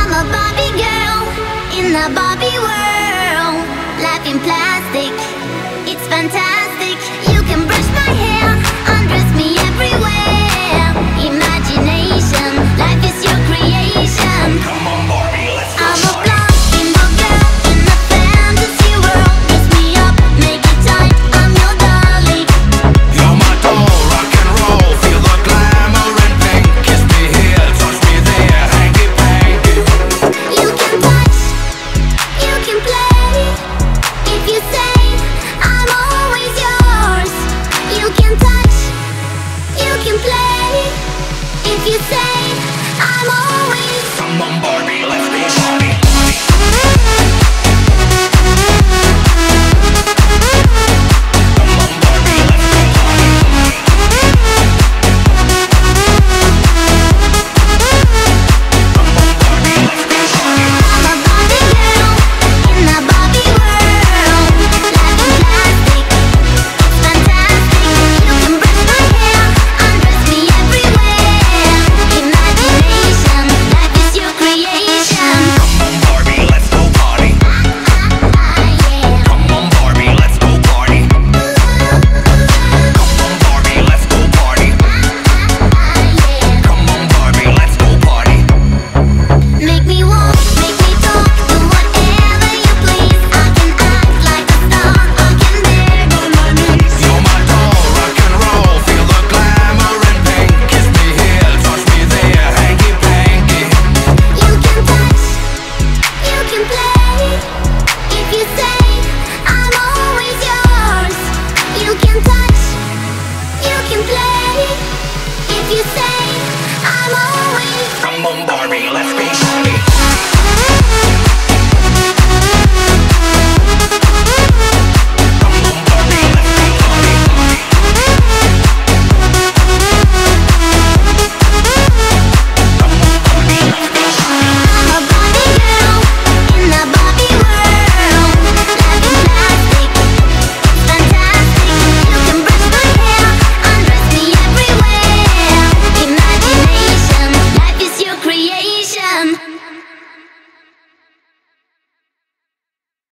I'm a Barbie girl in a Barbie world. Life in plastic, it's fantastic. You can brush my hair, undress me everywhere. Imagination, life is your creation. Come on, Barbie, let's go. I'm a blonde bimbo girl in a fantasy world. Dress me up, make it tight, I'm your dolly. You're my doll, rock and roll. Feel the glamour and pink. Kiss me here, touch me there, hanky panky. You can touch, you can play. If you say I'm always yours. You can touch, you can play. If you say I'm always. Come on, Barbie, let's go party. Come on, Barbie, let's go party. Come on, Barbie, let's go party. I'm a Barbie girl in a Barbie world. Life in plastic, it's fantastic. You can brush my hair, undress me everywhere. Imagination, life is your creation. Come on, Barbie, let's go party. Yeah. Come on, Barbie, let's go party. Come on, Barbie, let's go party. Yeah. Come on, Barbie, let's go party. Make me walk, make me talk, do whatever you please. I can act like a star, I can beg on my knees. You're my doll, rock and roll. Feel the glamour and pink. Kiss me here, touch me there, hanky panky. You can touch, you can play. If you say I'm always yours. You can touch, you can play. If you say I'm always. Come on, Barbie, let's go